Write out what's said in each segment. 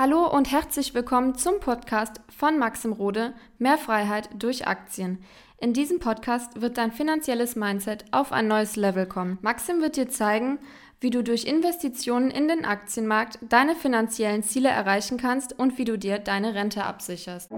Hallo und herzlich willkommen zum Podcast von Maxim Rode, Mehr Freiheit durch Aktien. In diesem Podcast wird dein finanzielles Mindset auf ein neues Level kommen. Maxim wird dir zeigen, wie du durch Investitionen in den Aktienmarkt deine finanziellen Ziele erreichen kannst und wie du dir deine Rente absicherst.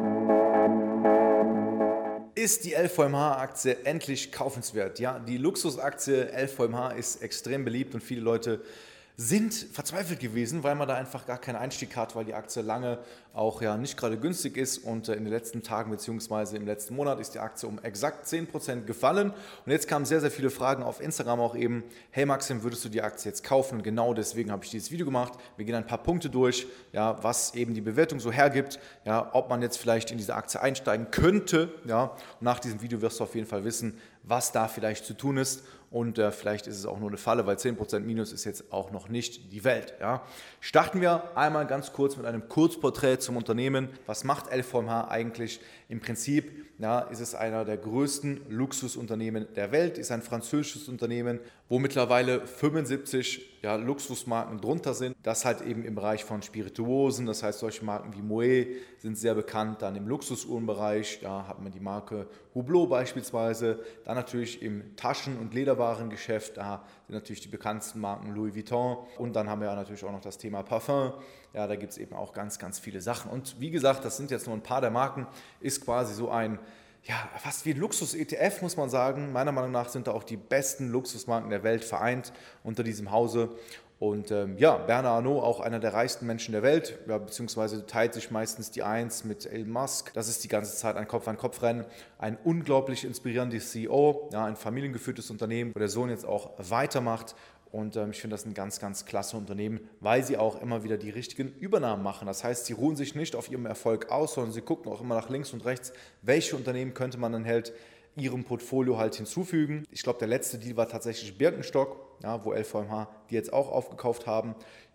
Ist die LVMH-Aktie endlich kaufenswert? Ja, die Luxusaktie LVMH ist extrem beliebt und viele Leute sind verzweifelt gewesen, weil man da einfach gar keinen Einstieg hat, weil die Aktie lange auch nicht gerade günstig ist und in den letzten Tagen bzw. im letzten Monat ist die Aktie um exakt 10% gefallen und jetzt kamen sehr, sehr viele Fragen auf Instagram auch eben, hey Maxim, würdest du die Aktie jetzt kaufen? Und genau deswegen habe ich dieses Video gemacht. Wir gehen ein paar Punkte durch, ja, was eben die Bewertung so hergibt, ja, ob man jetzt vielleicht in diese Aktie einsteigen könnte, ja, und nach diesem Video wirst du auf jeden Fall wissen, was da vielleicht zu tun ist. Und vielleicht ist es auch nur eine Falle, weil 10% Minus ist jetzt auch noch nicht die Welt. Ja. Starten wir einmal ganz kurz mit einem Kurzporträt zum Unternehmen. Was macht LVMH eigentlich? Im Prinzip ist es einer der größten Luxusunternehmen der Welt, ist ein französisches Unternehmen, wo mittlerweile 75 Luxusmarken drunter sind. Das halt eben im Bereich von Spirituosen, das heißt solche Marken wie Moet sind sehr bekannt. Dann im Luxusuhrenbereich, da hat man die Marke Hublot beispielsweise. Dann natürlich im Taschen- und Lederwarengeschäft, da sind natürlich die bekanntesten Marken Louis Vuitton. Und dann haben wir natürlich auch noch das Thema Parfum. Ja, da gibt es eben auch ganz, ganz viele Sachen. Und wie gesagt, das sind jetzt nur ein paar der Marken, ist quasi so ein, fast wie ein Luxus-ETF, muss man sagen. Meiner Meinung nach sind da auch die besten Luxusmarken der Welt vereint unter diesem Hause. Und Bernard Arnault, auch einer der reichsten Menschen der Welt, beziehungsweise teilt sich meistens die Eins mit Elon Musk. Das ist die ganze Zeit ein Kopf-an-Kopf-Rennen. Ein unglaublich inspirierender CEO, ein familiengeführtes Unternehmen, wo der Sohn jetzt auch weitermacht. Und ich finde das ein ganz, ganz klasse Unternehmen, weil sie auch immer wieder die richtigen Übernahmen machen. Das heißt, sie ruhen sich nicht auf ihrem Erfolg aus, sondern sie gucken auch immer nach links und rechts, welche Unternehmen könnte man dann ihrem Portfolio hinzufügen. Ich glaube, der letzte Deal war tatsächlich Birkenstock, wo LVMH die jetzt auch aufgekauft haben.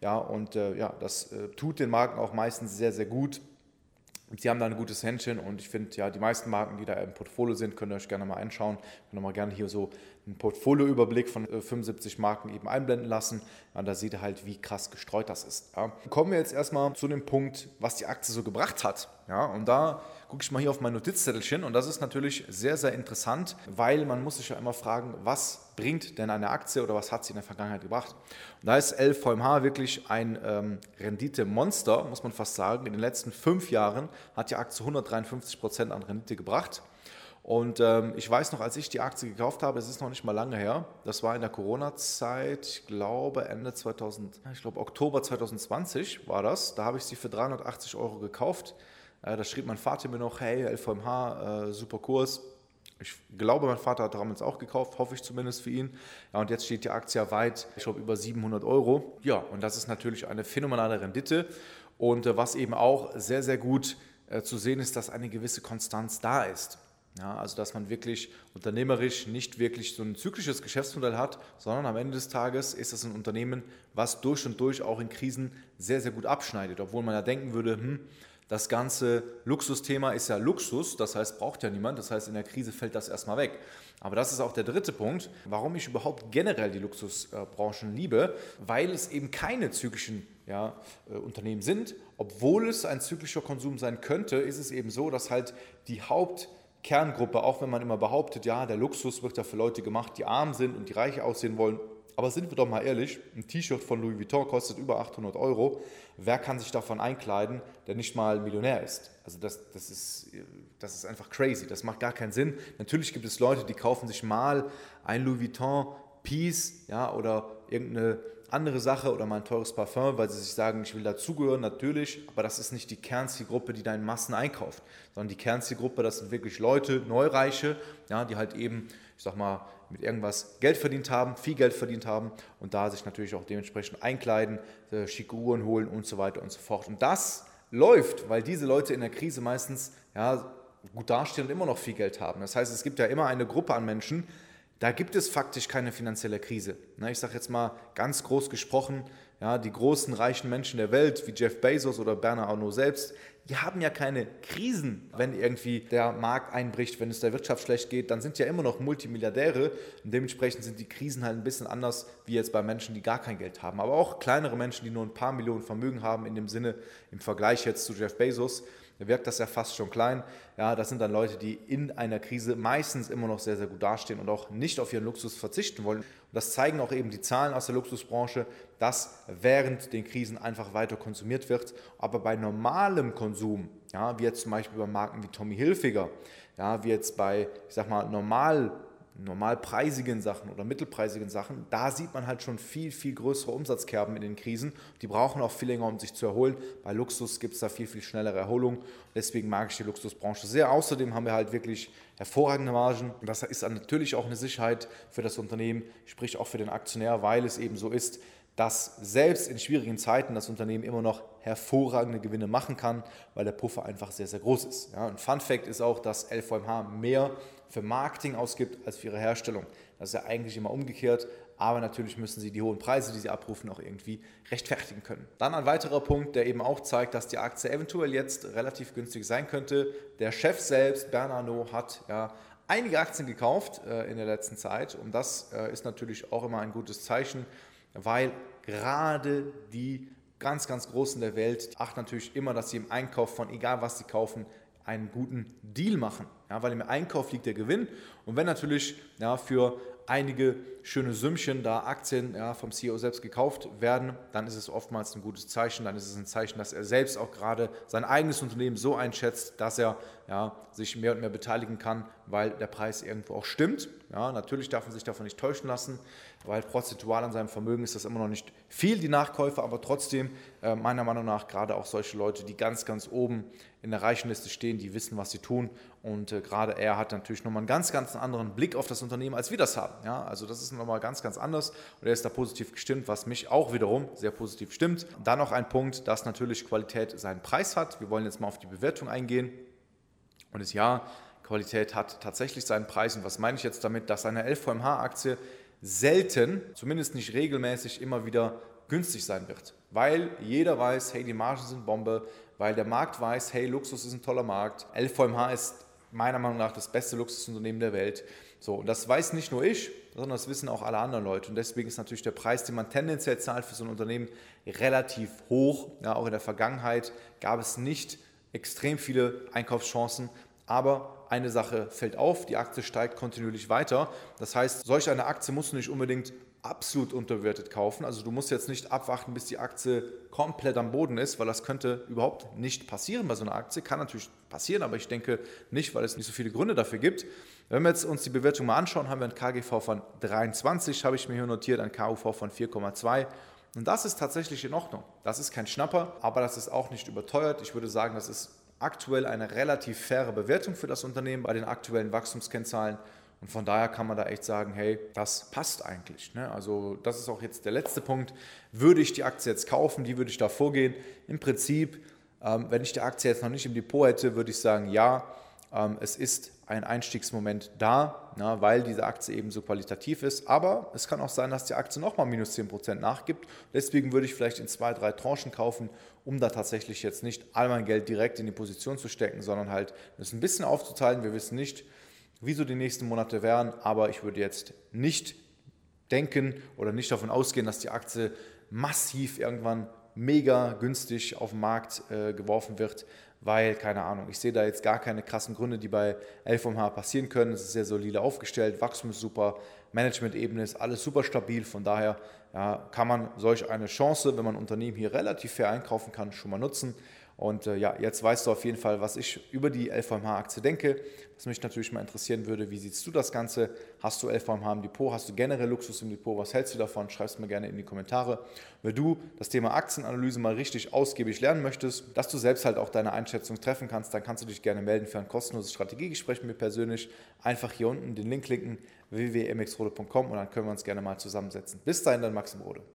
Das tut den Marken auch meistens sehr, sehr gut. Sie haben da ein gutes Händchen und ich finde, die meisten Marken, die da im Portfolio sind, könnt ihr euch gerne mal anschauen. Könnt ihr mal gerne hier so einen Portfolioüberblick von 75 Marken eben einblenden lassen. Ja, da seht ihr halt, wie krass gestreut das ist. Ja. Kommen wir jetzt erstmal zu dem Punkt, was die Aktie so gebracht hat. Ja, und da gucke ich mal hier auf mein Notizzettelchen und das ist natürlich sehr, sehr interessant, weil man muss sich ja immer fragen, was bringt denn eine Aktie oder was hat sie in der Vergangenheit gebracht? Und da ist LVMH wirklich ein Rendite-Monster, muss man fast sagen. In den letzten 5 Jahren hat die Aktie 153% an Rendite gebracht. Und ich weiß noch, als ich die Aktie gekauft habe, es ist noch nicht mal lange her, das war in der Corona-Zeit, ich glaube Oktober 2020 war das, da habe ich sie für 380 € gekauft. Da schrieb mein Vater mir noch, hey, LVMH, super Kurs. Ich glaube, mein Vater hat damals auch gekauft, hoffe ich zumindest für ihn. Ja, und jetzt steht die Aktie weit, ich glaube, über 700 €. Ja, und das ist natürlich eine phänomenale Rendite. Und was eben auch sehr, sehr gut zu sehen ist, dass eine gewisse Konstanz da ist. Ja, also dass man wirklich unternehmerisch nicht wirklich so ein zyklisches Geschäftsmodell hat, sondern am Ende des Tages ist es ein Unternehmen, was durch und durch auch in Krisen sehr, sehr gut abschneidet. Obwohl man ja denken würde, das ganze Luxusthema ist ja Luxus, das heißt, braucht ja niemand, das heißt, in der Krise fällt das erstmal weg. Aber das ist auch der dritte Punkt, warum ich überhaupt generell die Luxusbranchen liebe, weil es eben keine zyklischen Unternehmen sind. Obwohl es ein zyklischer Konsum sein könnte, ist es eben so, dass halt die Hauptkerngruppe, auch wenn man immer behauptet, der Luxus wird ja für Leute gemacht, die arm sind und die reich aussehen wollen. Aber sind wir doch mal ehrlich, ein T-Shirt von Louis Vuitton kostet über 800 €. Wer kann sich davon einkleiden, der nicht mal Millionär ist? Also das ist einfach crazy, das macht gar keinen Sinn. Natürlich gibt es Leute, die kaufen sich mal ein Louis Vuitton Piece oder irgendeine andere Sache oder mal ein teures Parfum, weil sie sich sagen, ich will dazugehören, natürlich, aber das ist nicht die Kernzielgruppe, die da in Massen einkauft, sondern die Kernzielgruppe, das sind wirklich Leute, Neureiche, die halt eben, ich sag mal, mit irgendwas Geld verdient haben, viel Geld verdient haben und da sich natürlich auch dementsprechend einkleiden, schicke Uhren holen und so weiter und so fort. Und das läuft, weil diese Leute in der Krise meistens gut dastehen und immer noch viel Geld haben. Das heißt, es gibt ja immer eine Gruppe an Menschen, da gibt es faktisch keine finanzielle Krise. Ich sage jetzt mal ganz groß gesprochen, die großen reichen Menschen der Welt, wie Jeff Bezos oder Bernard Arnault selbst, die haben ja keine Krisen, wenn irgendwie der Markt einbricht, wenn es der Wirtschaft schlecht geht, dann sind ja immer noch Multimilliardäre und dementsprechend sind die Krisen halt ein bisschen anders wie jetzt bei Menschen, die gar kein Geld haben. Aber auch kleinere Menschen, die nur ein paar Millionen Vermögen haben, in dem Sinne im Vergleich jetzt zu Jeff Bezos, da wirkt das ja fast schon klein. Ja, das sind dann Leute, die in einer Krise meistens immer noch sehr, sehr gut dastehen und auch nicht auf ihren Luxus verzichten wollen. Und das zeigen auch eben die Zahlen aus der Luxusbranche, dass während den Krisen einfach weiter konsumiert wird. Aber bei normalem Konsum, ja, wie jetzt zum Beispiel bei Marken wie Tommy Hilfiger, ja, wie jetzt bei, ich sag mal, normalpreisigen Sachen oder mittelpreisigen Sachen, da sieht man halt schon viel, viel größere Umsatzkerben in den Krisen. Die brauchen auch viel länger, um sich zu erholen. Bei Luxus gibt es da viel, viel schnellere Erholung. Deswegen mag ich die Luxusbranche sehr. Außerdem haben wir halt wirklich hervorragende Margen. Und das ist dann natürlich auch eine Sicherheit für das Unternehmen, sprich auch für den Aktionär, weil es eben so ist, dass selbst in schwierigen Zeiten das Unternehmen immer noch hervorragende Gewinne machen kann, weil der Puffer einfach sehr, sehr groß ist. Ja, ein Fun Fact ist auch, dass LVMH mehr für Marketing ausgibt als für ihre Herstellung. Das ist ja eigentlich immer umgekehrt, aber natürlich müssen sie die hohen Preise, die sie abrufen, auch irgendwie rechtfertigen können. Dann ein weiterer Punkt, der eben auch zeigt, dass die Aktie eventuell jetzt relativ günstig sein könnte. Der Chef selbst, Bernard Arnault, hat einige Aktien gekauft in der letzten Zeit und das ist natürlich auch immer ein gutes Zeichen, weil gerade die ganz, ganz Großen der Welt achten natürlich immer, dass sie im Einkauf von egal was sie kaufen, einen guten Deal machen. Ja, weil im Einkauf liegt der Gewinn und wenn natürlich für einige schöne Sümmchen da Aktien vom CEO selbst gekauft werden, dann ist es oftmals ein gutes Zeichen, dann ist es ein Zeichen, dass er selbst auch gerade sein eigenes Unternehmen so einschätzt, dass er sich mehr und mehr beteiligen kann, weil der Preis irgendwo auch stimmt. Ja, natürlich darf man sich davon nicht täuschen lassen, weil prozentual an seinem Vermögen ist das immer noch nicht viel, die Nachkäufe, aber trotzdem meiner Meinung nach gerade auch solche Leute, die ganz, ganz oben in der reichen Liste stehen, die wissen, was sie tun und gerade er hat natürlich nochmal einen ganz, ganz anderen Blick auf das Unternehmen, als wir das haben. Ja, also das ist nochmal ganz, ganz anders und er ist da positiv gestimmt, was mich auch wiederum sehr positiv stimmt. Dann noch ein Punkt, dass natürlich Qualität seinen Preis hat. Wir wollen jetzt mal auf die Bewertung eingehen und Qualität hat tatsächlich seinen Preis. Und was meine ich jetzt damit? Dass eine LVMH-Aktie selten, zumindest nicht regelmäßig, immer wieder günstig sein wird. Weil jeder weiß, hey, die Margen sind Bombe, weil der Markt weiß, hey, Luxus ist ein toller Markt. LVMH ist meiner Meinung nach das beste Luxusunternehmen der Welt. So, und das weiß nicht nur ich, sondern das wissen auch alle anderen Leute. Und deswegen ist natürlich der Preis, den man tendenziell zahlt für so ein Unternehmen, relativ hoch. Ja, auch in der Vergangenheit gab es nicht extrem viele Einkaufschancen. Aber eine Sache fällt auf, die Aktie steigt kontinuierlich weiter. Das heißt, solch eine Aktie musst du nicht unbedingt absolut unterbewertet kaufen. Also du musst jetzt nicht abwarten, bis die Aktie komplett am Boden ist, weil das könnte überhaupt nicht passieren bei so einer Aktie. Kann natürlich passieren, aber ich denke nicht, weil es nicht so viele Gründe dafür gibt. Wenn wir jetzt uns die Bewertung mal anschauen, haben wir ein KGV von 23, habe ich mir hier notiert, ein KUV von 4,2. Und das ist tatsächlich in Ordnung. Das ist kein Schnapper, aber das ist auch nicht überteuert. Ich würde sagen, das ist aktuell eine relativ faire Bewertung für das Unternehmen bei den aktuellen Wachstumskennzahlen und von daher kann man da echt sagen, hey, das passt eigentlich. Ne? Also das ist auch jetzt der letzte Punkt. Würde ich die Aktie jetzt kaufen, wie würde ich da vorgehen? Im Prinzip, wenn ich die Aktie jetzt noch nicht im Depot hätte, würde ich sagen, ja, es ist ein Einstiegsmoment da, weil diese Aktie eben so qualitativ ist. Aber es kann auch sein, dass die Aktie nochmal minus 10% nachgibt. Deswegen würde ich vielleicht in 2, 3 Tranchen kaufen, um da tatsächlich jetzt nicht all mein Geld direkt in die Position zu stecken, sondern halt das ein bisschen aufzuteilen. Wir wissen nicht, wie so die nächsten Monate wären, aber ich würde jetzt nicht denken oder nicht davon ausgehen, dass die Aktie massiv irgendwann mega günstig auf den Markt geworfen wird, weil, keine Ahnung, ich sehe da jetzt gar keine krassen Gründe, die bei LVMH passieren können. Es ist sehr solide aufgestellt, Wachstum ist super, Management-Ebene ist alles super stabil, von daher kann man solch eine Chance, wenn man ein Unternehmen hier relativ fair einkaufen kann, schon mal nutzen. Und jetzt weißt du auf jeden Fall, was ich über die LVMH-Aktie denke. Was mich natürlich mal interessieren würde, wie siehst du das Ganze? Hast du LVMH im Depot? Hast du generell Luxus im Depot? Was hältst du davon? Schreib es mir gerne in die Kommentare. Wenn du das Thema Aktienanalyse mal richtig ausgiebig lernen möchtest, dass du selbst halt auch deine Einschätzung treffen kannst, dann kannst du dich gerne melden für ein kostenloses Strategiegespräch mit mir persönlich. Einfach hier unten den Link klicken, www.mxrode.com und dann können wir uns gerne mal zusammensetzen. Bis dahin, dann Maxim Rode.